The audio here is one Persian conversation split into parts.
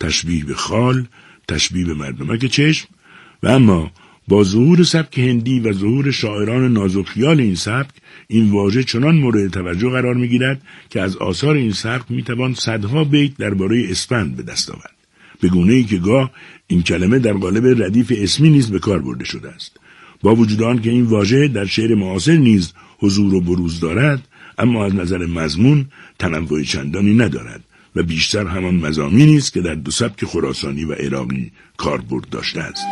تشبیه به خال، تشبیه به مردمک چشم. و اما با ظهور سبک هندی و ظهور شاعران نازکخیال این سبک، این واژه چنان مورد توجه قرار می‌گیرد که از آثار این سبک می‌توان صدها بیت درباره اسفند به دست آورد، به گونه‌ای که گاه این کلمه در قالب ردیف اسمی نیز به کار برده شده است. با وجود آن که این واژه در شعر معاصر نیز حضور و بروز دارد، اما از نظر مضمون تنوع چندانی ندارد و بیشتر همان مضامینی است که در دو سبک خراسانی و عراقی کاربرد داشته است.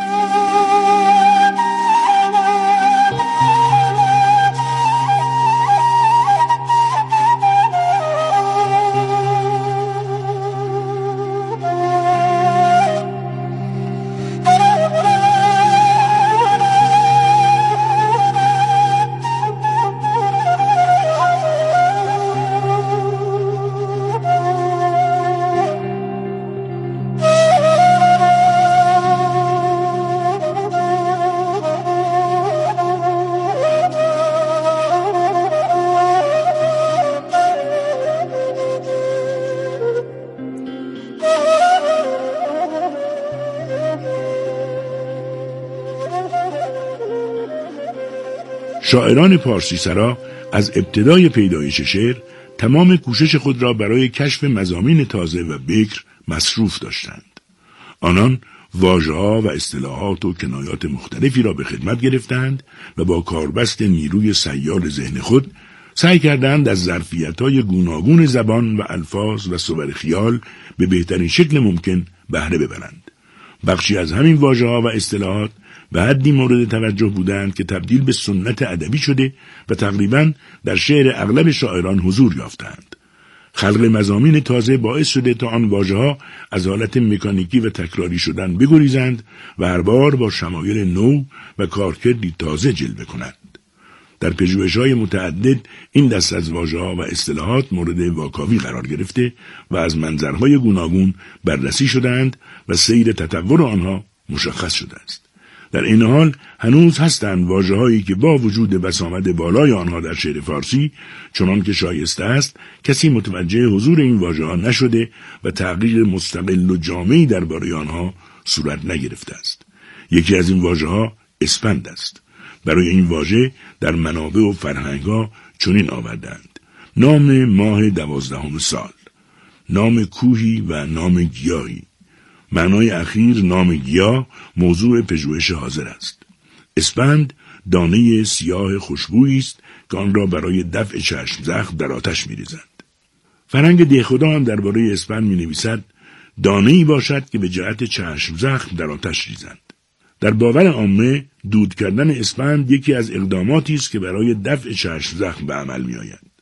شاعران پارسی سرا از ابتدای پیدایش شعر تمام کوشش خود را برای کشف مضامین تازه و بکر مصروف داشتند. آنان واژه‌ها و اصطلاحات و کنایات مختلفی را به خدمت گرفتند و با کاربست نیروی سیال ذهن خود سعی کردند از ظرفیت‌های گوناگون زبان و الفاظ و صور خیال به بهترین شکل ممکن بهره ببرند. بخشی از همین واژه‌ها و اصطلاحات به حدی مورد توجه بودند که تبدیل به سنت ادبی شده و تقریباً در شعر اغلب شاعران حضور یافتند. خلق مضامین تازه باعث شده تا آن واژه‌ها از حالت مکانیکی و تکراری شدن بگریزند و هر بار با شمایل نو و کارکردی تازه جلوه کنند. در پژوهش‌های متعدد این دست از واژه‌ها و اصطلاحات مورد واکاوی قرار گرفته و از منظرهای گوناگون بررسی شدند و سیر تطور آنها مشخص شده است. در این حال هنوز هستند واژه‌هایی که با وجود بسامد بالای آنها در شعر فارسی چنان که شایسته است کسی متوجه حضور این واژه‌ها نشده و تحقیق مستقل و جامعی درباره آنها صورت نگرفته است. یکی از این واژه‌ها اسفند است. برای این واژه در منابع و فرهنگ‌ها چنین آوردند: نام ماه 12 سال، نام کوهی و نام گیاهی. معنای اخیر نام گیاه موضوع پژوهش حاضر است. اسفند دانه سیاه خوشبویی است که آن را برای دفع چشم زخم در آتش می‌ریزند. فرهنگ دهخدا هم درباره اسفند می‌نویسد دانه‌ای باشد که به جهت چشم زخم در آتش ریزند. در باور عامه دود کردن اسفند یکی از اقداماتی است که برای دفع چشم زخم به عمل می‌آید.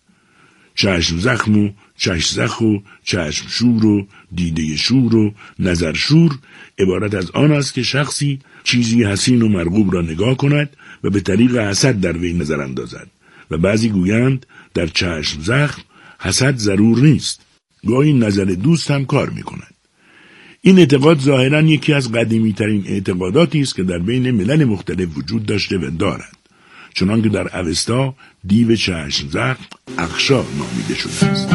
چشم زخم و چشم زخم و چشم شور و دیده شور و نظر شور عبارت از آن است که شخصی چیزی حسین و مرغوب را نگاه کند و به طریق حسد در وی نظر اندازد و بعضی گویند در چشم زخم حسد ضرور نیست، گاهی نظر دوست هم کار می کند. این اعتقاد ظاهراً یکی از قدیمی ترین اعتقاداتی است که در بین ملل مختلف وجود داشته و دارد، چنان که در اوستا دیو چشم زخم اخشا نامیده شده است.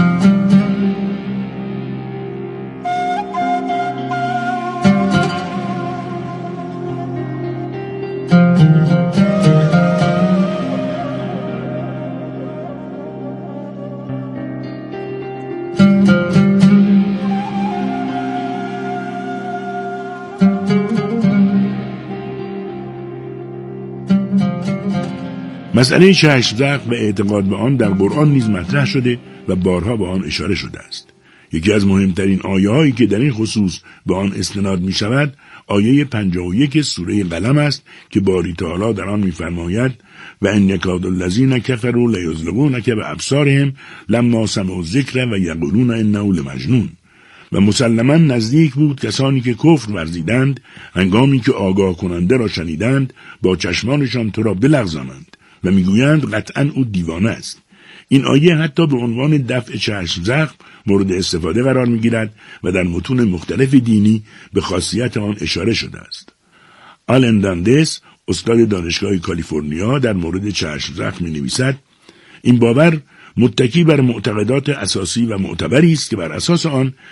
مسئله چشم زخم و اعتقاد به آن در قرآن نیز مطرح شده و بارها به آن اشاره شده است. یکی از مهمترین آیه‌هایی که در این خصوص به آن استناد می شود آیه 51 سوره قلم است که باری تعالی در آن می‌فرماید و ان یکاد الذین کفروا لیزلقونک بابصارهم لما سمعوا الذکر و یقولون انه لمجنون. و مسلماً نزدیک بود کسانی که کفر ورزیدند هنگامی که آگاه کننده را شنیدند با چشمانشان تو را بلغزانند و میگویند قطعاً او دیوانه است. این آیه حتی به عنوان دفع چشم زخم مورد استفاده قرار میگیرد و در متون مختلف دینی به خاصیت آن اشاره شده است. آلن داندس، استاد دانشگاه کالیفرنیا، در مورد چشم زخم می‌نویسد این باور متکی بر معتقدات اساسی و معتبری است که بر اساس آن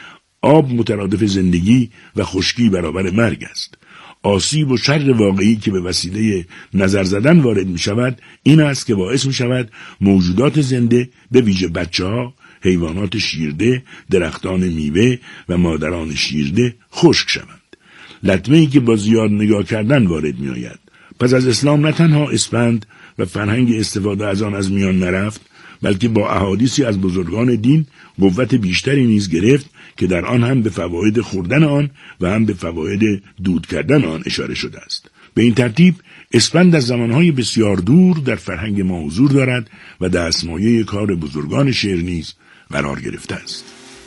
آب مترادف زندگی و خشکی برابر مرگ است. آسیب و شر واقعی که به وسیله نظر زدن وارد می شود این است که باعث می شود موجودات زنده به ویژه بچه‌ها، حیوانات شیرده، درختان میوه و مادران شیرده خشک شوند. لطمه‌ای که با زیاد نگاه کردن وارد می آید. پس از اسلام نه تنها اسفند و فرهنگ استفاده از آن از میان نرفت، بلکه با احادیثی از بزرگان دین قوت بیشتری نیز گرفت که در آن هم به فواید خوردن آن و هم به فواید دود کردن آن اشاره شده است. به این ترتیب اسفند از زمانهای بسیار دور در فرهنگ ما حضور دارد و دستمایه کار بزرگان شعر نیز قرار گرفته است.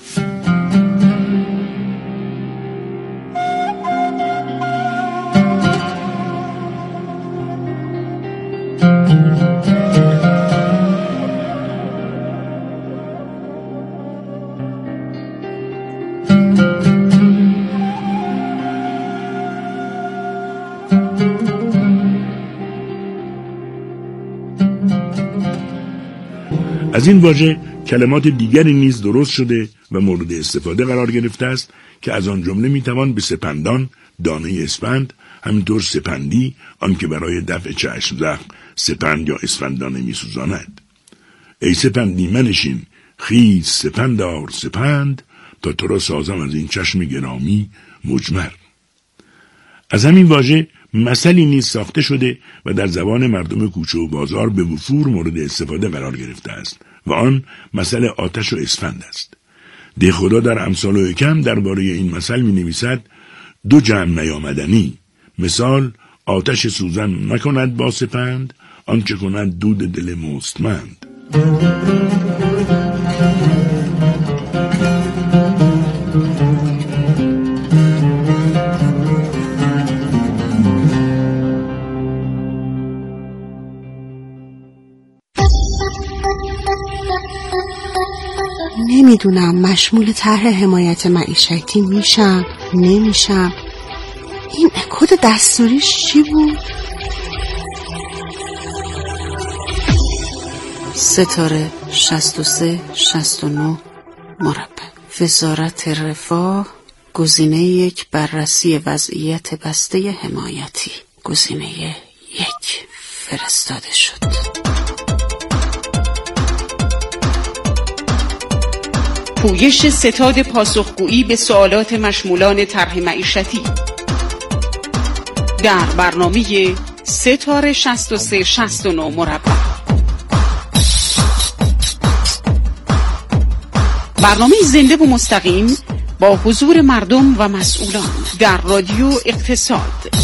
از این واژه کلمات دیگری نیز درست شده و مورد استفاده قرار گرفته است که از آن جمله میتوان به سپندان، دانه اسفند، همینطور سپندی، آن که برای دفع چشم زخم سپند یا اسفندانه میسوزاند. ای سپندی منشین، خیز سپندار سپند، تا تو را سازم از این چشم گرامی مجمر. از همین واژه مثلی نیز ساخته شده و در زبان مردم کوچه و بازار به وفور مورد استفاده قرار گرفته است و آن مثل آتش و اسفند است. دهخدا در امثال و حکم درباره این مثل می نویسد: دو جمع نیامدنی، مثال آتش سوزن نکند با سپند، آنچه کند دود دل مستمند. نمیدونم مشمول طرح حمایت معیشتی نمیشم. این کد دستوریش چی بود؟ ستاره 63 69 مربع. وزارت رفاه. گزینه 1 بررسی وضعیت بسته حمایتی. گزینه 1 فرستاده شد. پویش ستاد پاسخگویی به سوالات مشمولان طرح معیشتی در برنامه ستاره 63 69 مربع. برنامه زنده و مستقیم با حضور مردم و مسئولان در رادیو اقتصاد.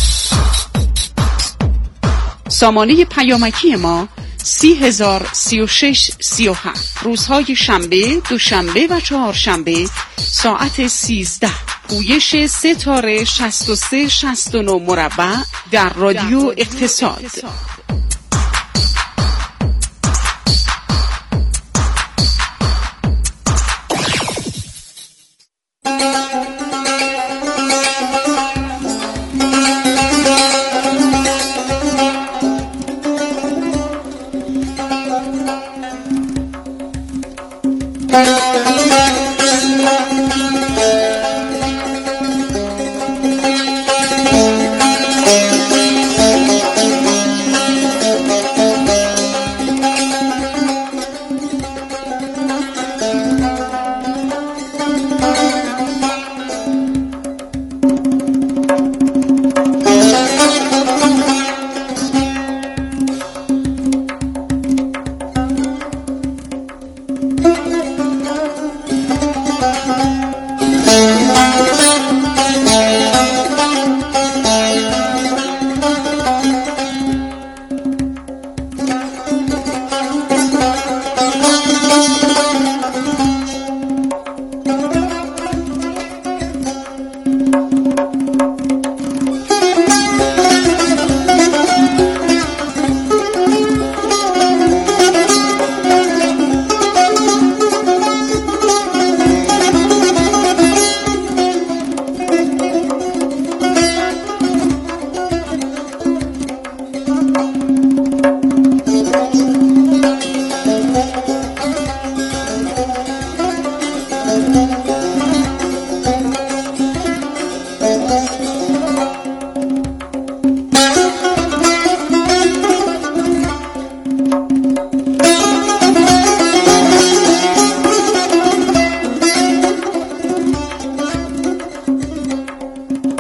سامانه پیامکی ما 30,036 37. روزهای شنبه، دوشنبه و چهارشنبه ساعت 13. پویش ستاره 63 69 مربع در رادیو اقتصاد.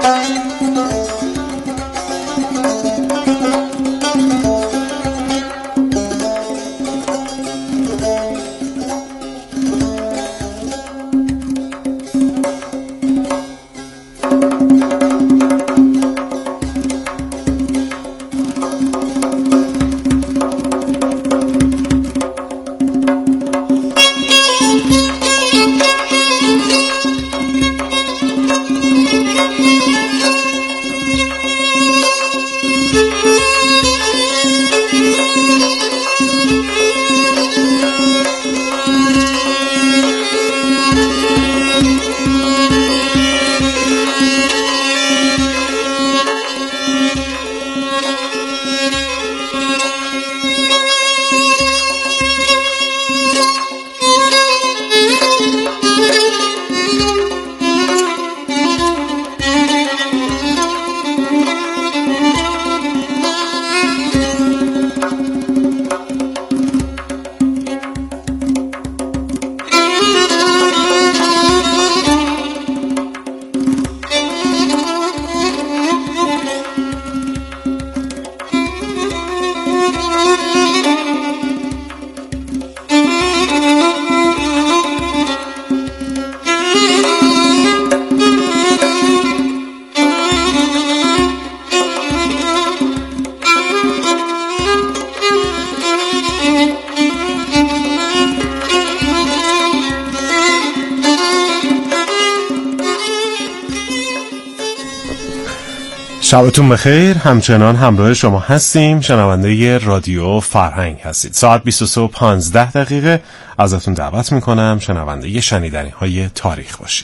شبتون بخیر. همچنان همراه شما هستیم. شنونده رادیو فرهنگ هستید. ساعت 23:15 ازتون دعوت میکنم شنونده شنیدنی های تاریخ باشید.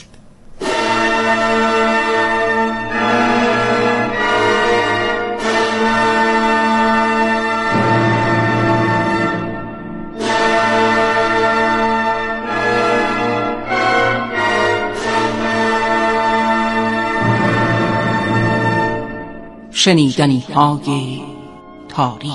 شنیدنی های تاریخ.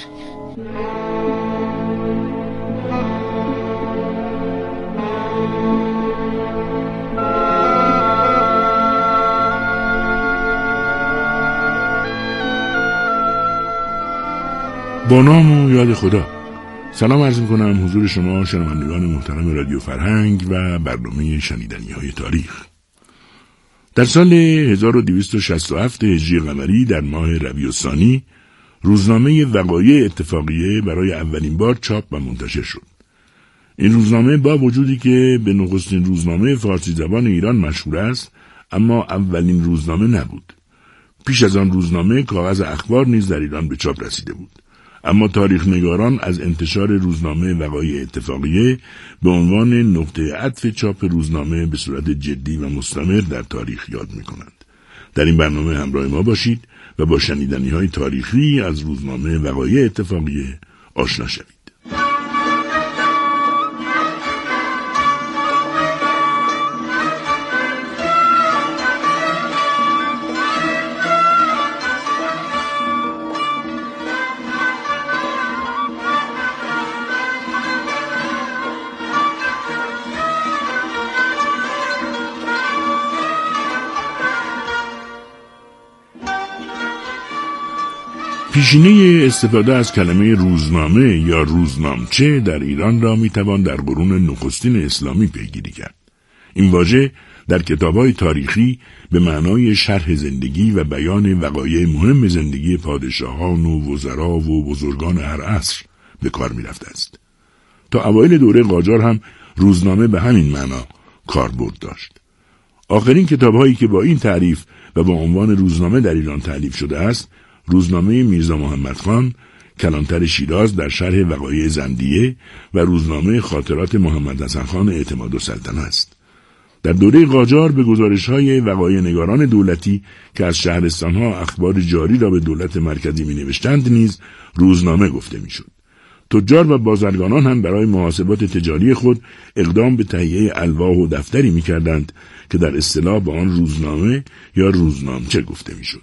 با نام و یاد خدا. سلام عرض میکنم حضور شما شنوندگان محترم رادیو فرهنگ و برنامه شنیدنی های تاریخ. در سال 1267 هجری قمری در ماه ربیع الثانی روزنامه وقایع اتفاقیه برای اولین بار چاپ و منتشر شد. این روزنامه با وجودی که به نخستین روزنامه فارسی زبان ایران مشهور است، اما اولین روزنامه نبود. پیش از آن روزنامه کاغذ اخبار نیز در ایران به چاپ رسیده بود. اما تاریخ نگاران از انتشار روزنامه وقایع اتفاقیه به عنوان نقطه عطف چاپ روزنامه به صورت جدی و مستمر در تاریخ یاد می‌کنند. در این برنامه همراه ما باشید و با شنیدنی‌های تاریخی از روزنامه وقایع اتفاقیه آشنا شوید. پیشینه استفاده از کلمه روزنامه یا روزنامچه در ایران را میتوان در قرون نخستین اسلامی پیگیری کرد. این واژه در کتاب‌های تاریخی به معنای شرح زندگی و بیان وقایع مهم زندگی پادشاهان و وزرا و بزرگان هر عصر به کار میرفته است. تا اوایل دوره قاجار هم روزنامه به همین معنا کاربرد داشت. آخرین کتاب‌هایی که با این تعریف و با عنوان روزنامه در ایران تألیف شده است، روزنامه میرزا محمد خان کلانتر شیراز در شرح وقایع زندیه و روزنامه خاطرات محمد حسن خان اعتمادالسلطنه است. در دوره قاجار به گزارش‌های وقایع نگاران دولتی که از شهرستان‌ها اخبار جاری را به دولت مرکزی می‌نوشتند نیز روزنامه گفته می‌شد. تجار و بازرگانان هم برای محاسبات تجاری خود اقدام به تهیه الواح و دفتری می‌کردند که در اصطلاح به آن روزنامه یا روزنامچه گفته می‌شد.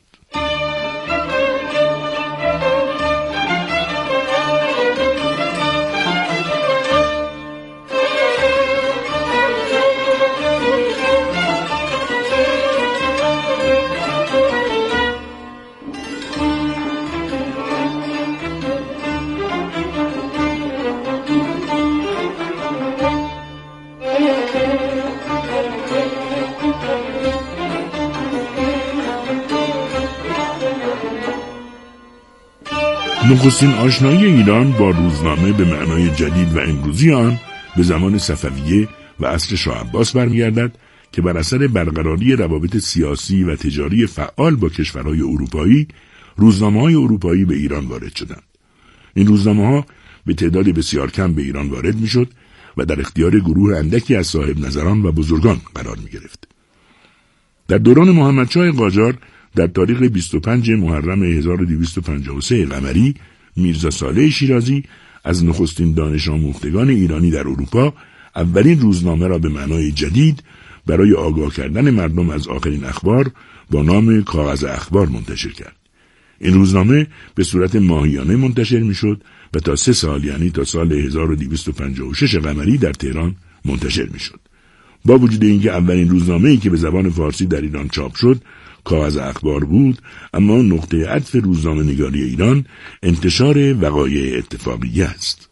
نخستین آشنایی ایران با روزنامه به معنای جدید و امروزی آن به زمان صفویه و عصر شاه عباس برمیگردد که بر اثر برقراری روابط سیاسی و تجاری فعال با کشورهای اروپایی، روزنامه‌های اروپایی به ایران وارد شدند. این روزنامه‌ها به تعداد بسیار کم به ایران وارد می‌شد و در اختیار گروه اندکی از صاحب نظران و بزرگان قرار می‌گرفت. در دوران محمدشاه قاجار در تاریخ 25 محرم 1253 قمری، میرزا صالح شیرازی از نخستین دانش آموختگان ایرانی در اروپا اولین روزنامه را به معنای جدید برای آگاه کردن مردم از آخرین اخبار با نام کاغذ اخبار منتشر کرد. این روزنامه به صورت ماهیانه منتشر میشد و تا 3 سال، یعنی تا سال 1256 قمری در تهران منتشر میشد. با وجود اینکه اولین روزنامه‌ای که به زبان فارسی در ایران چاپ شد کاغذ اخبار بود، اما نقطه عطف روزنامه نگاری ایران انتشار وقایع اتفاقیه است.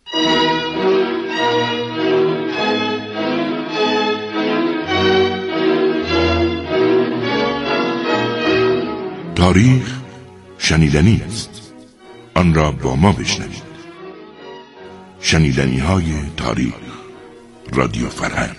تاریخ شنیدنی است، آن را با ما بشنوید. شنیدنی‌های تاریخ، رادیو فرهنگ.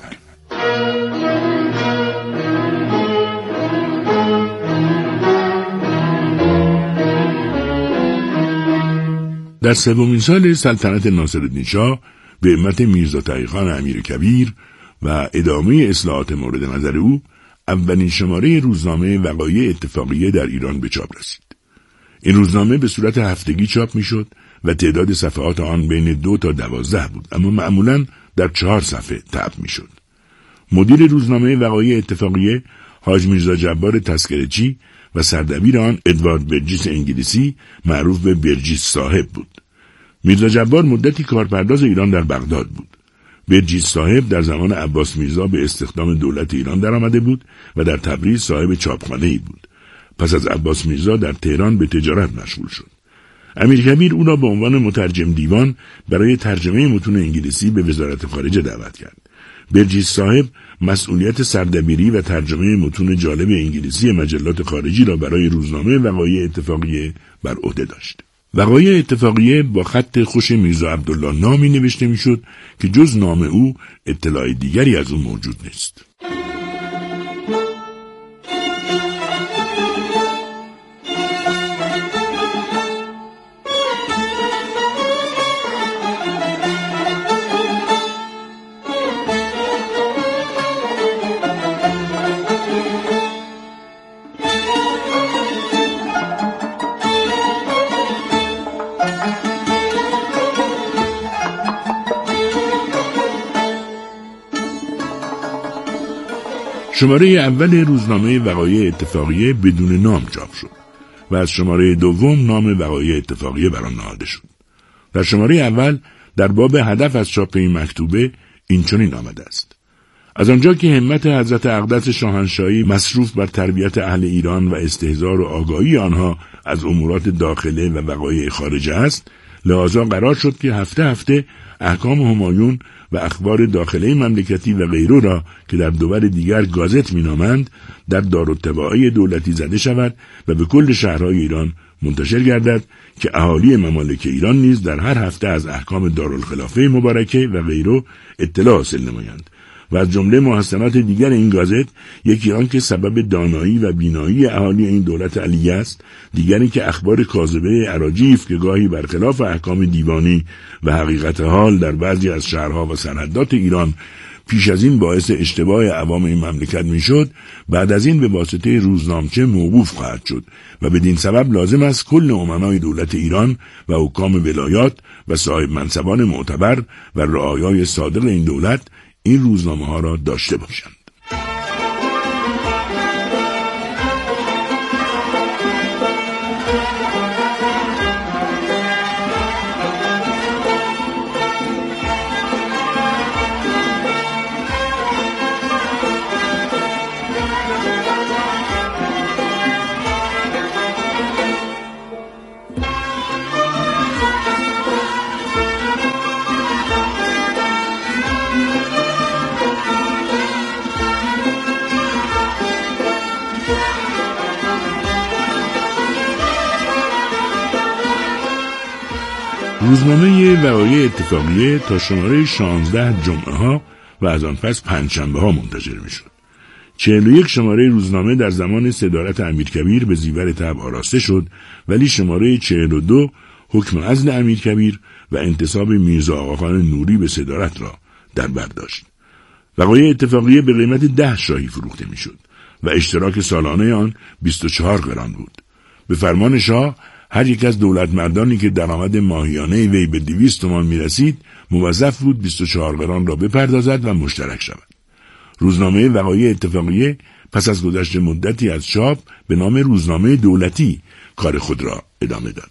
در 3مین سال سلطنت ناصرالدین شاه به همت میرزا تقی‌خان امیرکبیر و ادامه اصلاحات مورد نظر او، اولین شماره روزنامه وقایع اتفاقیه در ایران به چاپ رسید. این روزنامه به صورت هفتگی چاپ میشد و تعداد صفحات آن بین 2 تا 12 بود، اما معمولاً در 4 صفحه طبع میشد. مدیر روزنامه وقایع اتفاقیه حاج میرزا جبار تذکره‌چی و سردبیر آن ادوارد برجیس انگلیسی معروف به برجیس صاحب بود. میرزا جبار مدتی کارپرداز ایران در بغداد بود. برجیس صاحب در زمان عباس میرزا به استخدام دولت ایران درآمده بود و در تبریز صاحب چاپخانه‌ای بود. پس از عباس میرزا در تهران به تجارت مشغول شد. امیرکبیر او را به عنوان مترجم دیوان برای ترجمه متون انگلیسی به وزارت خارجه دعوت کرد. برجیس صاحب مسئولیت سردبیری و ترجمه متون جالب انگلیسی مجلات خارجی را برای روزنامه وقایع اتفاقیه بر عهده داشت. وقایع اتفاقیه با خط خوش میرزا عبدالله نامی نوشته میشد که جز نام او اطلاع دیگری از او موجود نیست. شماره اول روزنامه وقایع اتفاقیه بدون نام چاپ شد و از شماره دوم نام وقایع اتفاقیه بر آن نهاده شد. در شماره اول در باب هدف از چاپ این مکتوبه این چنین آمده است: از آنجا که همت حضرت اقدس شاهنشاهی مصروف بر تربیت اهل ایران و استحضار و آگاهی آنها از امورات داخله و وقایع خارجه است، لذا قرار شد که هفته هفته احکام همایون و اخبار داخلی مملکتی و غیره را که در دول دیگر گازت مینامند در دارالطباعه دولتی زده شود و به کل شهرهای ایران منتشر گردد که اهالی ممالک ایران نیز در هر هفته از احکام دارالخلافه مبارکه و غیره اطلاع حاصل نمایند. و از جمله محسنات دیگر این گازت، یکی آن که سبب دانایی و بینایی اهالی این دولت علیه است، دیگری که اخبار کاذبه اراجیف که گاهی برخلاف احکام دیوانی و حقیقت حال در بعضی از شهرها و سرحدات ایران پیش از این باعث اشتباه عوام این مملکت میشد، بعد از این به واسطه روزنامچه موقوف خواهد شد و بدین سبب لازم است کل امنای دولت ایران و حکام ولایات و صاحب منصبان معتبر و رعایای صادق این دولت این روزنامه ها را داشته باشند. روزنامه وقایع اتفاقیه تا شماره 16 جمعه ها و از آن پس پنجشنبه ها منتشر می شد. 41 شماره روزنامه در زمان صدارت امیرکبیر به زیور طبع آراسته شد، ولی شماره 42 حکم عزل امیرکبیر و انتصاب میرزا آقاخان نوری به صدارت را در بر داشت. وقایع اتفاقیه به قیمت 10 شاهی فروخته می شد و اشتراک سالانه آن 24 قران بود. به فرمان شاه هر یک از دولتمردانی که درآمد ماهیانه وی به 200 تومان می رسید موظف بود 24 قران را بپردازد و مشترک شود. روزنامه وقایع اتفاقیه پس از گذشت مدتی از چاپ به نام روزنامه دولتی کار خود را ادامه داد.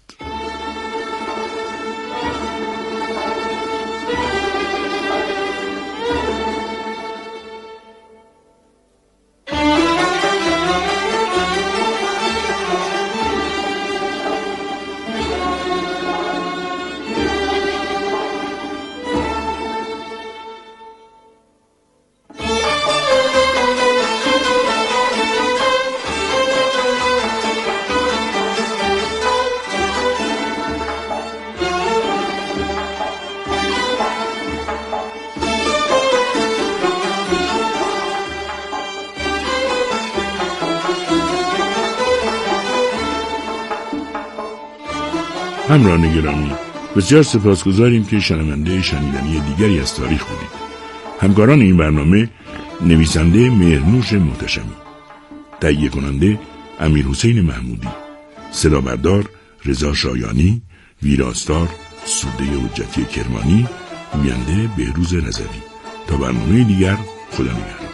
همراهان گرامی، بسیار سپاسگزاریم که شنونده شنیدنی دیگری از تاریخ بودید. همکاران این برنامه: نویسنده مهرنوش محتشمی، تهیه کننده امیرحسین محمودی، صدا بردار رضا شایانی، ویراستار سوده حجتی کرمانی، گوینده بهروز رضوی. تا برنامه دیگر، خدا نگهدار.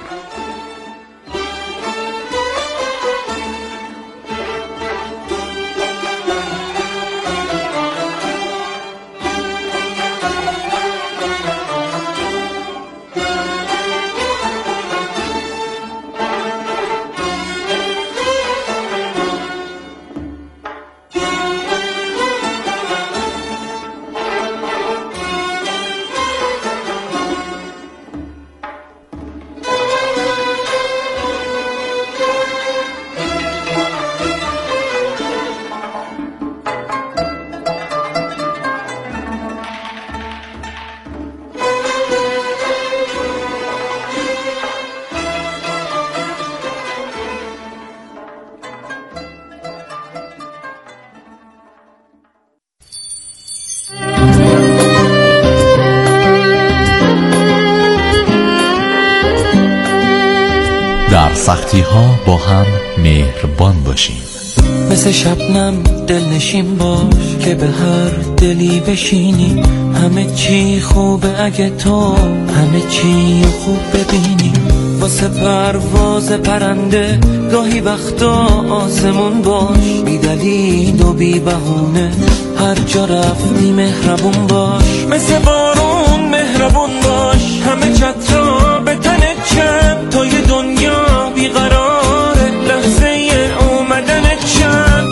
در سختی ها با هم مهربان باشیم. مثل شبنم دلنشین باش که به هر دلی بشینی. همه چی خوبه اگه تو همه چی خوب ببینی. واسه پرواز پرنده گاهی وقتا آسمون باش. بی دلیل و بی بهونه هر جا رفتی مهربون باش. مثل بارون مهربون باش. همه چترا به تنت چند تا یه دنیا بیقراره لحظه اومدنت چند.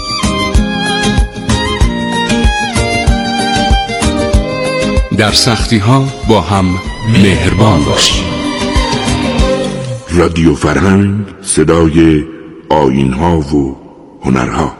در سختی ها با هم مهربان باشیم. رادیو فرهنگ، صدای آیین ها و هنرها.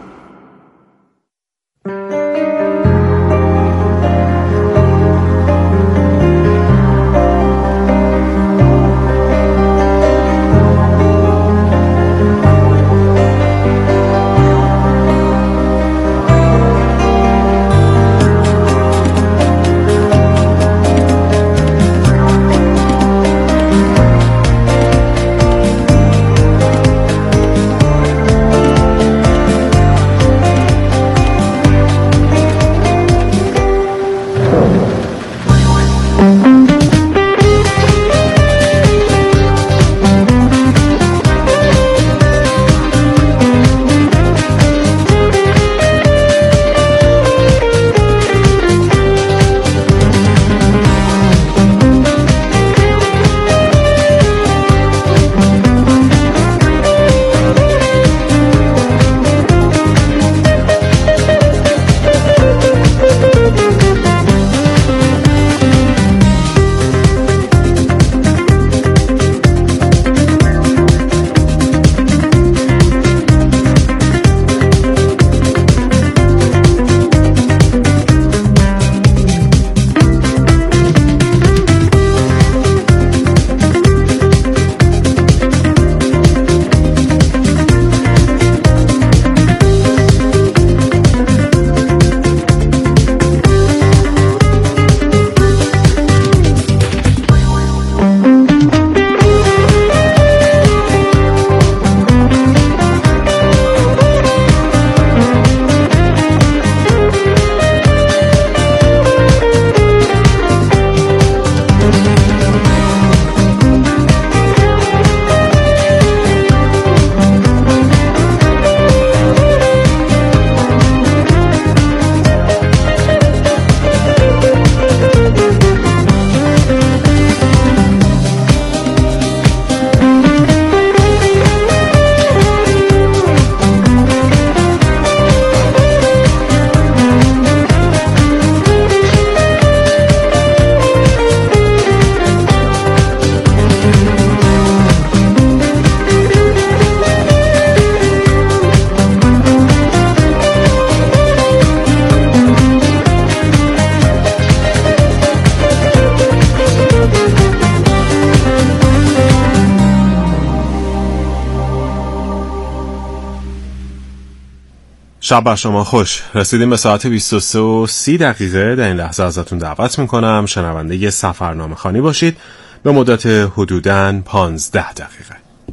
شب بر شما خوش. رسیدیم به ساعت 23:30 در این لحظه ازتون دعوت میکنم شنونده سفرنامه خوانی باشید به مدت حدوداً 15 دقیقه.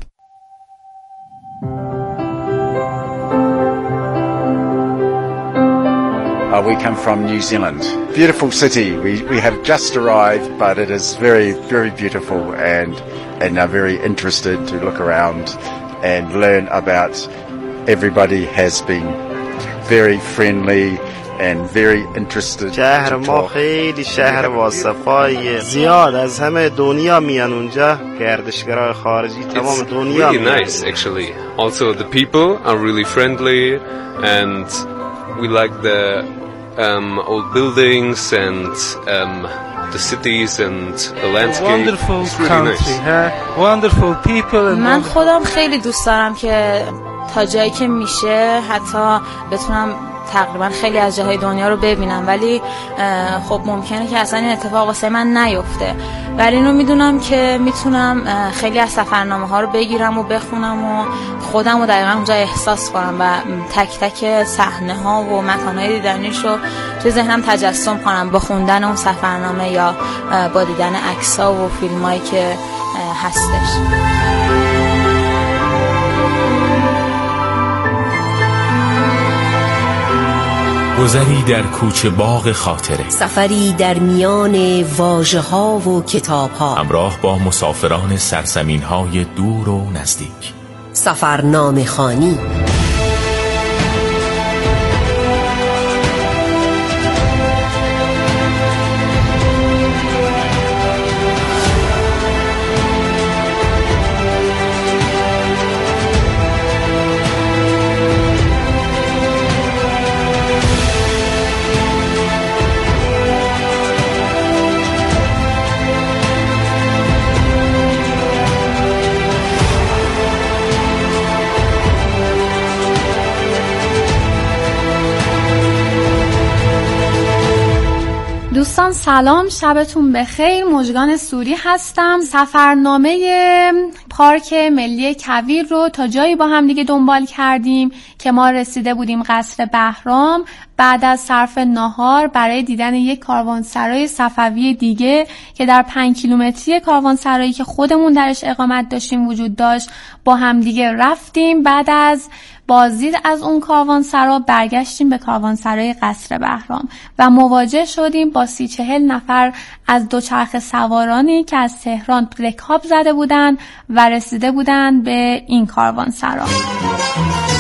We come from New Zealand. Beautiful city. We have just arrived, but it is very, very beautiful and are very interested to look around and learn about. Everybody has been very friendly and very interested. شهر ما خیلی شهر واصفاییه. زیاد از همه دنیا میان اونجا گردشگرای خارجی تمام دنیا میان. It's really nice actually. Also the people are really friendly and we like the old buildings and the cities and the landscape. Wonderful really country, nice. Wonderful people. من خودم خیلی دوست دارم که تا جایی که میشه حتی بتونم تقریبا خیلی از جاهای دنیا رو ببینم، ولی خب ممکنه که اصلا این اتفاق واسه من نیفته، ولی اینو میدونم که میتونم خیلی از سفرنامه ها رو بگیرم و بخونم و خودم رو دقیقا اونجا احساس کنم و تک تک صحنه ها و مکان های دیدنیش رو توی ذهنم تجسم کنم با خوندن اون سفرنامه یا با دیدن عکس ها و فیلم هایی که هستش. گذری در کوچه باغ خاطره، سفری در میان واژه ها و کتاب ها، همراه با مسافران سرزمین های دور و نزدیک. سفرنامه خوانی. دوستان سلام، شبتون بخیر. مژگان سوری هستم. سفرنامه پارک ملی کویر رو تا جایی با هم دیگه دنبال کردیم که ما رسیده بودیم قصر بهرام. بعد از صرف ناهار برای دیدن یک کاروانسرای صفوی دیگه که در 5 کیلومتری کاروانسرایی که خودمون درش اقامت داشتیم وجود داشت با هم دیگه رفتیم. بعد از بازدید از اون کاروانسرا برگشتیم به کاروانسرای قصر بهرام و مواجه شدیم با 30-40 نفر از دوچرخه سوارانی که از تهران رکاب زده بودن و رسیده بودن به این کاروانسرا.